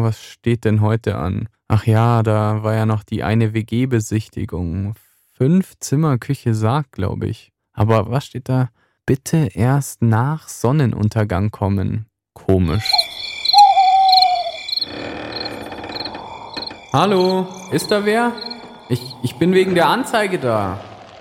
was steht denn heute an? Ach ja, da war ja noch die eine WG-Besichtigung. 5 Zimmer, Küche, Sarg, glaube ich. Aber was steht da? Bitte erst nach Sonnenuntergang kommen. Komisch. Hallo, ist da wer? Ich bin wegen der Anzeige da.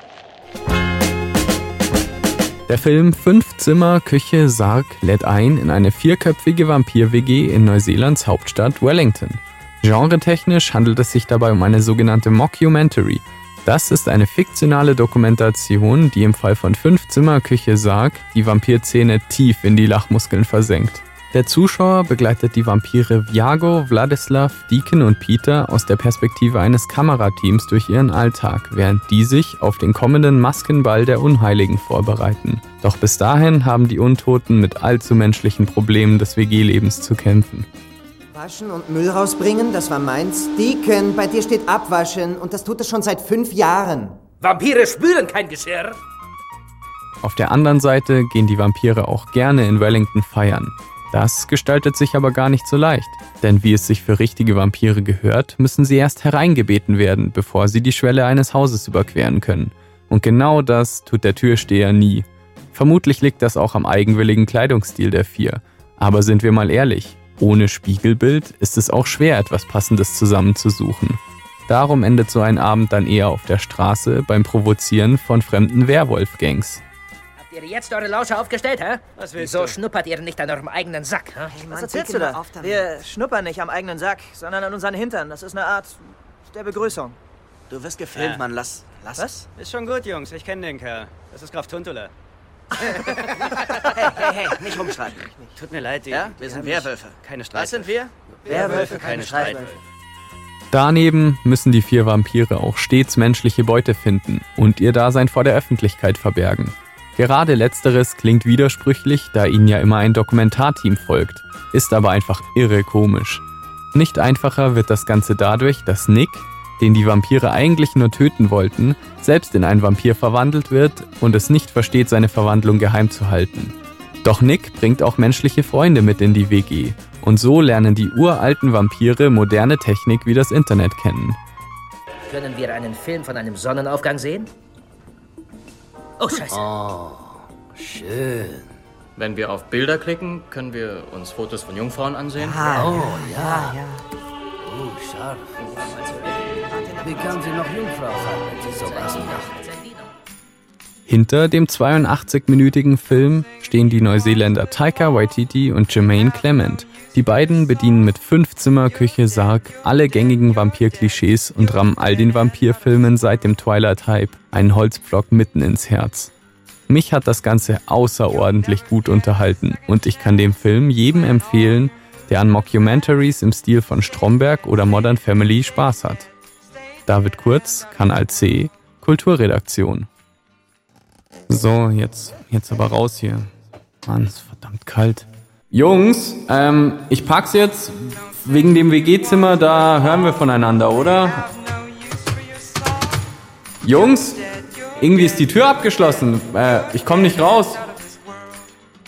Der Film 5 Zimmer, Küche, Sarg lädt ein in eine 4-köpfige Vampir-WG in Neuseelands Hauptstadt Wellington. Genretechnisch handelt es sich dabei um eine sogenannte Mockumentary. Das ist eine fiktionale Dokumentation, die im Fall von 5 Zimmer, Küche, Sarg die Vampirszene tief in die Lachmuskeln versenkt. Der Zuschauer begleitet die Vampire Viago, Vladislav, Deacon und Peter aus der Perspektive eines Kamerateams durch ihren Alltag, während die sich auf den kommenden Maskenball der Unheiligen vorbereiten. Doch bis dahin haben die Untoten mit allzu menschlichen Problemen des WG-Lebens zu kämpfen. Waschen und Müll rausbringen, das war meins. Deacon, bei dir steht Abwaschen und das tut es schon seit 5 Jahren. Vampire spüren kein Geschirr. Auf der anderen Seite gehen die Vampire auch gerne in Wellington feiern. Das gestaltet sich aber gar nicht so leicht, denn wie es sich für richtige Vampire gehört, müssen sie erst hereingebeten werden, bevor sie die Schwelle eines Hauses überqueren können. Und genau das tut der Türsteher nie. Vermutlich liegt das auch am eigenwilligen Kleidungsstil der 4. Aber sind wir mal ehrlich, ohne Spiegelbild ist es auch schwer, etwas Passendes zusammenzusuchen. Darum endet so ein Abend dann eher auf der Straße beim Provozieren von fremden Werwolf-Gangs. Habt ihr jetzt eure Lauscher aufgestellt, hä? Was willst Wieso du? schnuppert ihr nicht an eurem eigenen Sack, hä? Hey, Mann, Was erzählst du Deacon, da? hör auf damit. Wir schnuppern nicht am eigenen Sack, sondern an unseren Hintern. Das ist eine Art der Begrüßung. Du wirst gefilmt, Ja. Mann. Lass. Was? Ist schon gut, Jungs. Ich kenne den Kerl. Das ist Graf Tuntula. Hey, nicht rumschreien. Tut mir leid, Ja? Wir sind Werwölfe. Keine Was sind Streitwölfe. wir? Werwölfe, Keine Streitwölfe. Daneben müssen die 4 Vampire auch stets menschliche Beute finden und ihr Dasein vor der Öffentlichkeit verbergen. Gerade letzteres klingt widersprüchlich, da ihnen ja immer ein Dokumentarteam folgt, ist aber einfach irre komisch. Nicht einfacher wird das Ganze dadurch, dass Nick, den die Vampire eigentlich nur töten wollten, selbst in einen Vampir verwandelt wird und es nicht versteht, seine Verwandlung geheim zu halten. Doch Nick bringt auch menschliche Freunde mit in die WG und so lernen die uralten Vampire moderne Technik wie das Internet kennen. Können wir einen Film von einem Sonnenaufgang sehen? Oh, Scheiße. Schön. Wenn wir auf Bilder klicken, können wir uns Fotos von Jungfrauen ansehen. Oh, scharf. Wie kann sie noch Jungfrau sein, wenn sie sowas macht? Hinter dem 82-minütigen Film stehen die Neuseeländer Taika Waititi und Jermaine Clement. Die beiden bedienen mit 5 Zimmer, Küche, Sarg alle gängigen Vampir-Klischees und rammen all den Vampirfilmen seit dem Twilight-Hype einen Holzpflock mitten ins Herz. Mich hat das Ganze außerordentlich gut unterhalten und ich kann dem Film jedem empfehlen, der an Mockumentaries im Stil von Stromberg oder Modern Family Spaß hat. David Kurz, Kanal C, Kulturredaktion. So, jetzt aber raus hier. Mann, ist verdammt kalt. Jungs, ich pack's jetzt. Wegen dem WG-Zimmer, da hören wir voneinander, oder? Jungs, irgendwie ist die Tür abgeschlossen. Ich komm nicht raus.